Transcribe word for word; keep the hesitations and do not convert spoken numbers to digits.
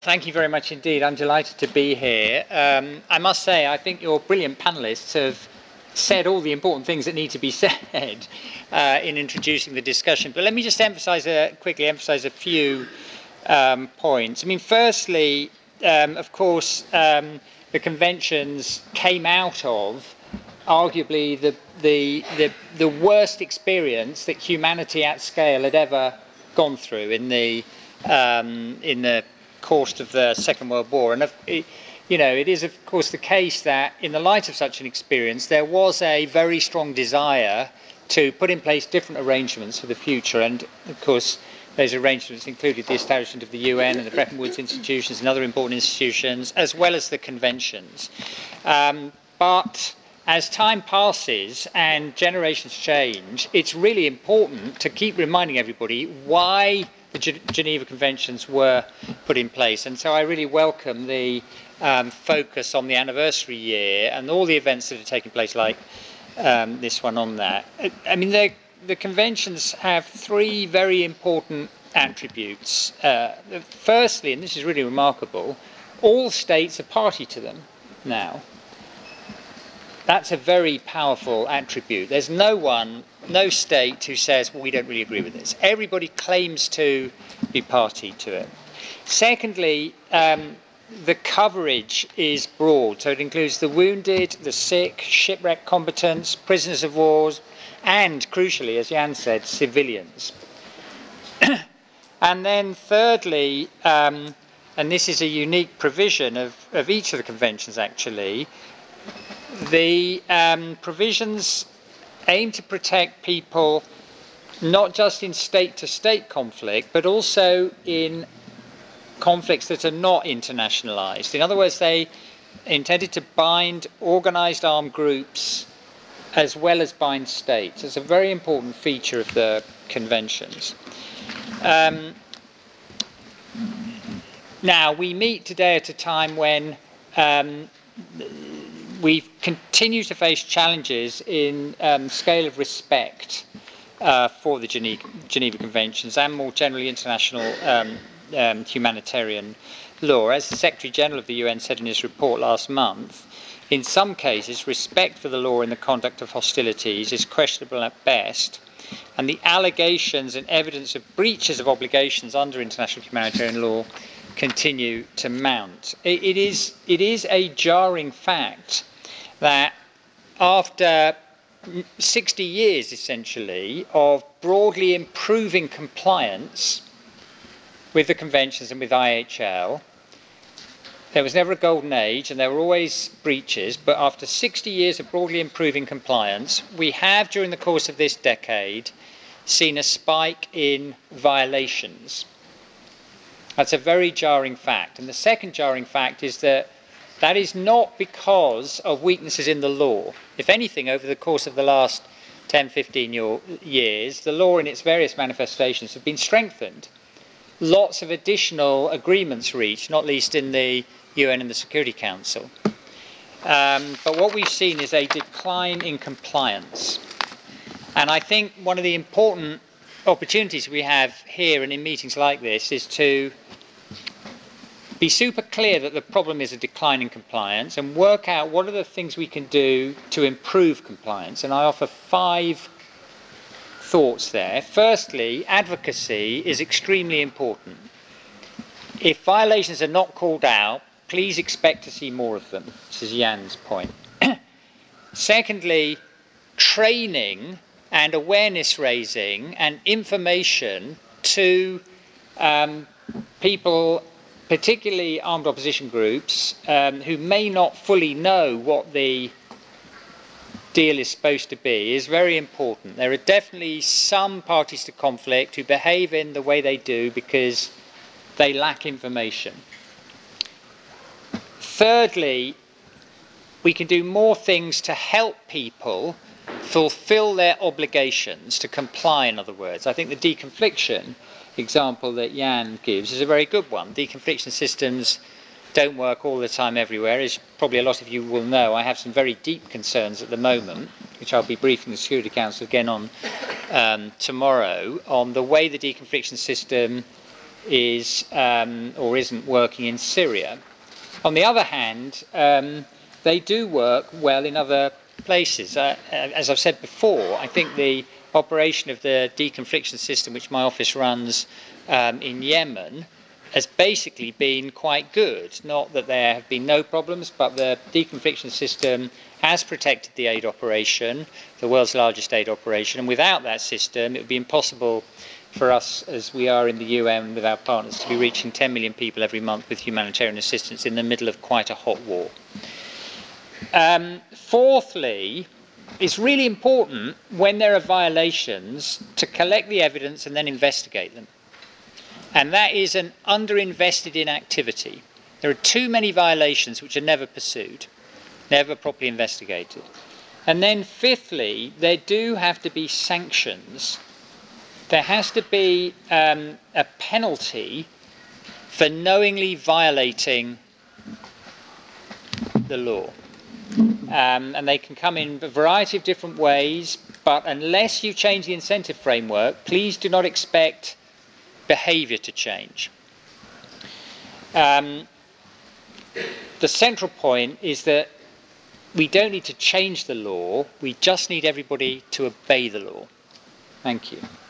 Thank you very much indeed. I'm delighted to be here. Um, I must say, I think your brilliant panelists have said all the important things that need to be said uh, in introducing the discussion. But let me just emphasize a, quickly emphasize a few um, points. I mean, firstly, um, of course, um, the conventions came out of arguably the, the, the, the worst experience that humanity at scale had ever gone through in the, um, in the course of the Second World War. And, it, you know, it is, of course, the case that in the light of such an experience, there was a very strong desire to put in place different arrangements for the future. And, of course, those arrangements included the establishment of the U N and the Bretton Woods institutions and other important institutions, as well as the conventions. Um, but as time passes and generations change, it's really important to keep reminding everybody why the Geneva Conventions were put in place. And so I really welcome the um, focus on the anniversary year and all the events that are taking place, like um, this one on that. I mean, the conventions have three very important attributes. Uh, firstly, and this is really remarkable, all states are party to them now. That's a very powerful attribute. There's no one, no state who says, well, we don't really agree with this. Everybody claims to be party to it. Secondly, um, the coverage is broad. So it includes the wounded, the sick, shipwrecked combatants, prisoners of war, and crucially, as Jan said, civilians. And then thirdly, um, and this is a unique provision of, of each of the conventions actually, the um, provisions aim to protect people not just in state-to-state conflict, but also in conflicts that are not internationalized. In other words, they intended to bind organized armed groups as well as bind states. It's a very important feature of the conventions. Um, now, we meet today at a time when um, we continue to face challenges in um, scale of respect uh, for the Geneva, Geneva Conventions and more generally international um, um, humanitarian law. As the Secretary General of the U N said in his report last month, in some cases respect for the law in the conduct of hostilities is questionable at best, and the allegations and evidence of breaches of obligations under international humanitarian law continue to mount. It, it, is, it is a jarring fact that after sixty years essentially of broadly improving compliance with the conventions and with I H L, there was never a golden age and there were always breaches, but after sixty years of broadly improving compliance, we have during the course of this decade seen a spike in violations. That's a very jarring fact. And the second jarring fact is that that is not because of weaknesses in the law. If anything, over the course of the last ten, fifteen years, the law in its various manifestations have been strengthened. Lots of additional agreements reached, not least in the U N and the Security Council. Um, but what we've seen is a decline in compliance. And I think one of the important opportunities we have here and in meetings like this is to be super clear that the problem is a decline in compliance and work out what are the things we can do to improve compliance. And I offer five thoughts there. Firstly, advocacy is extremely important. If violations are not called out, please expect to see more of them. This is Jan's point. Secondly, training and awareness raising and information to um, people, particularly armed opposition groups, um, who may not fully know what the deal is supposed to be, is very important. There are definitely some parties to conflict who behave in the way they do because they lack information. Thirdly, we can do more things to help people fulfill their obligations, to comply, in other words. I think the deconfliction example that Jan gives is a very good one. Deconfliction systems don't work all the time everywhere. As probably a lot of you will know, I have some very deep concerns at the moment, which I'll be briefing the Security Council again on um, tomorrow, on the way the deconfliction system is um, or isn't working in Syria. On the other hand, um, they do work well in other places. Uh, as I've said before, I think the operation of the deconfliction system, which my office runs um, in Yemen, has basically been quite good. Not that there have been no problems, but the deconfliction system has protected the aid operation, the world's largest aid operation, and without that system it would be impossible for us, as we are in the U N with our partners, to be reaching ten million people every month with humanitarian assistance in the middle of quite a hot war. Um, fourthly, it's really important when there are violations to collect the evidence and then investigate them. And that is an underinvested in activity. There are too many violations which are never pursued, never properly investigated. And then fifthly, there do have to be sanctions. There has to be um, a penalty for knowingly violating the law. Um, and they can come in a variety of different ways, but unless you change the incentive framework, please do not expect behaviour to change. Um, the central point is that we don't need to change the law, we just need everybody to obey the law. Thank you.